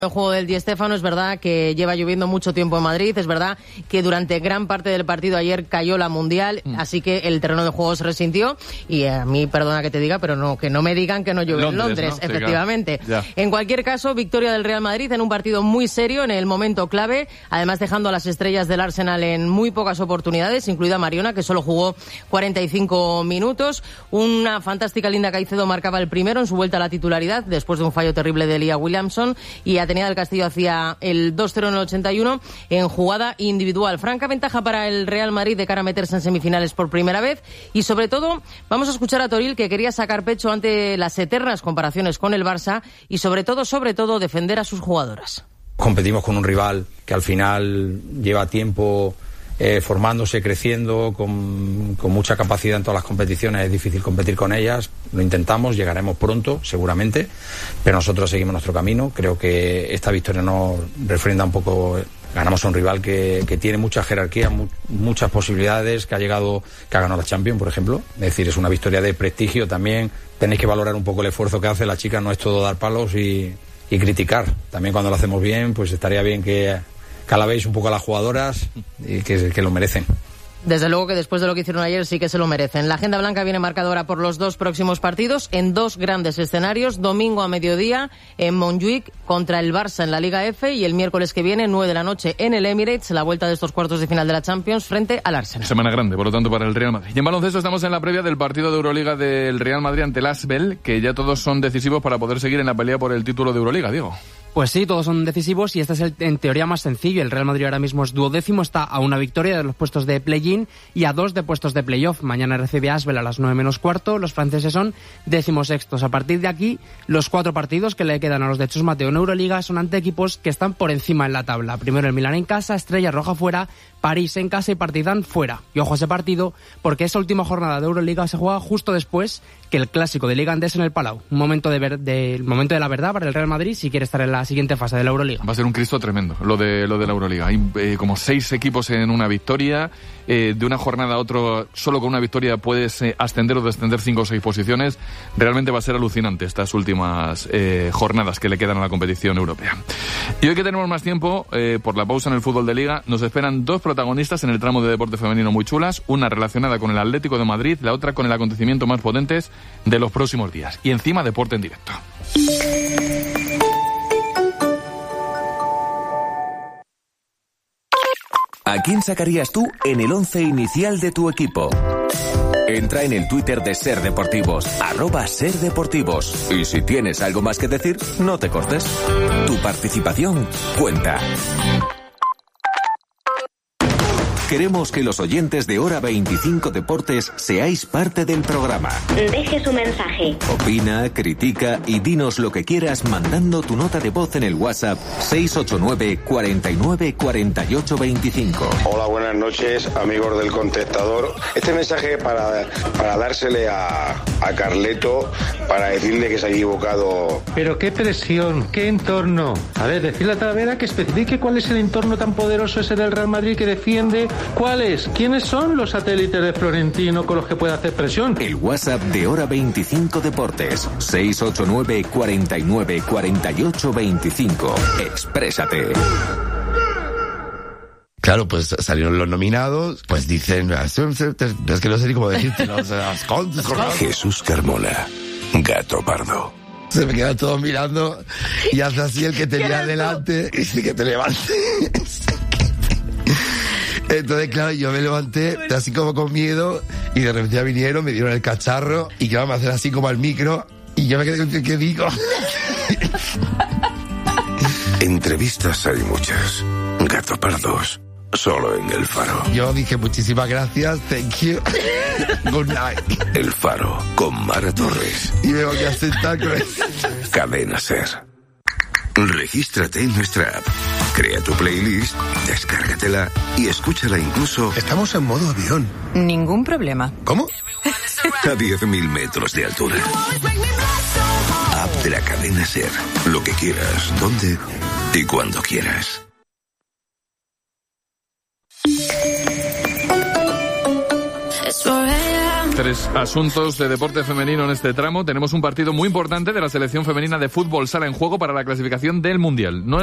El juego del Di Stéfano, es verdad que lleva lloviendo mucho tiempo en Madrid, es verdad que durante gran parte del partido ayer cayó la Mundial, así que el terreno de juego se resintió y a mí, perdona que te diga, pero no, que no me digan que no llueve en Londres, ¿no? Efectivamente. Sí, claro. En cualquier caso, victoria del Real Madrid en un partido muy serio, en el momento clave, además dejando a las estrellas del Arsenal en muy pocas oportunidades, incluida Mariona, que solo jugó 45 minutos. Una fantástica Linda Caicedo marcaba el primero en su vuelta a la titularidad, después de un fallo terrible de Lía Williamson, y Atenea del Castillo hacía el 2-0 en el 81 en jugada individual. Franca ventaja para el Real Madrid de cara a meterse en semifinales por primera vez, y sobre todo vamos a escuchar a Toril, que quería sacar pecho ante las eternas comparaciones con el Barça y sobre todo defender a sus jugadoras. Competimos con un rival que al final lleva tiempo formándose, creciendo, con mucha capacidad en todas las competiciones. Es difícil competir con ellas, lo intentamos, llegaremos pronto seguramente, pero nosotros seguimos nuestro camino. Creo que esta victoria nos refrenda un poco. Ganamos a un rival que tiene mucha jerarquía, muchas posibilidades, que ha ganado la Champions, por ejemplo. Es decir, es una victoria de prestigio también. Tenéis que valorar un poco el esfuerzo que hace la chica, no es todo dar palos y criticar. También cuando lo hacemos bien, pues estaría bien que alabéis un poco a las jugadoras y que lo merecen. Desde luego que después de lo que hicieron ayer sí que se lo merecen. La agenda blanca viene marcadora por los dos próximos partidos en dos grandes escenarios. Domingo a mediodía en Montjuic contra el Barça en la Liga F, y el miércoles que viene 9 de la noche en el Emirates, la vuelta de estos cuartos de final de la Champions frente al Arsenal. Semana grande, por lo tanto, para el Real Madrid. Y en baloncesto estamos en la previa del partido de Euroliga del Real Madrid ante el Asvel, que ya todos son decisivos para poder seguir en la pelea por el título de Euroliga, Diego. Pues sí, todos son decisivos y este es en teoría más sencillo. El Real Madrid ahora mismo es duodécimo, está a una victoria de los puestos de play-in y a 2 de puestos de playoff. Mañana recibe a Asvel a las 9 menos cuarto. Los franceses son 16º. A partir de aquí, los 4 partidos que le quedan a los de Chus Mateo en Euroliga son ante equipos que están por encima en la tabla. Primero el Milán en casa, Estrella Roja fuera, París en casa y Partizan fuera. Y ojo a ese partido, porque esa última jornada de Euroliga se juega justo después que el clásico de Liga Andesa en el Palau. Un momento el momento de la verdad para el Real Madrid si quiere estar en la siguiente fase de la Euroliga. Va a ser un Cristo tremendo lo de la Euroliga. Hay como 6 equipos en una victoria. De una jornada a otra, solo con una victoria puedes ascender o descender 5 o 6 posiciones. Realmente va a ser alucinante estas últimas jornadas que le quedan a la competición europea. Y hoy que tenemos más tiempo, por la pausa en el fútbol de Liga, nos esperan 2 protagonistas en el tramo de deporte femenino muy chulas, una relacionada con el Atlético de Madrid, la otra con el acontecimiento más potentes de los próximos días. Y encima, deporte en directo. ¿A quién sacarías tú en el 11 inicial de tu equipo? Entra en el Twitter de Ser Deportivos, @SerDeportivos. Y si tienes algo más que decir, no te cortes. Tu participación cuenta. Queremos que los oyentes de Hora 25 Deportes seáis parte del programa. Deje su mensaje. Opina, critica y dinos lo que quieras mandando tu nota de voz en el WhatsApp 689 49 48 25. Hola, buenas noches, amigos del contestador. Este mensaje para dársele a Carleto, para decirle que se ha equivocado. Pero qué presión, qué entorno. A ver, decirle a Talavera que especifique cuál es el entorno tan poderoso ese del Real Madrid que defiende. ¿Cuáles? ¿Quiénes son los satélites de Florentino con los que puede hacer presión? El WhatsApp de Hora 25 Deportes, 689 49 48 25. Exprésate. Claro, pues salieron los nominados, pues dicen, es que no sé ni cómo decirte, Jesús Carmona, Gato Pardo. Se me queda todo mirando y hace así el que tenía delante y dice que te levantes. Entonces, claro, yo me levanté así como con miedo y de repente ya vinieron, me dieron el cacharro y claro, me hacen así como al micro y yo me quedé con ¿qué digo? Entrevistas hay muchas. Gato Pardos, solo en El Faro. Yo dije muchísimas gracias, thank you, good night. El Faro, con Mara Torres. Y me voy a sentar con él. Cadena Ser. Regístrate en nuestra app. Crea tu playlist, descárgatela y escúchala incluso... Estamos en modo avión. Ningún problema. ¿Cómo? A 10.000 metros de altura. App de la Cadena Ser. Lo que quieras, donde y cuando quieras. 3 asuntos de deporte femenino en este tramo. Tenemos un partido muy importante de la selección femenina de fútbol sala en juego para la clasificación del Mundial.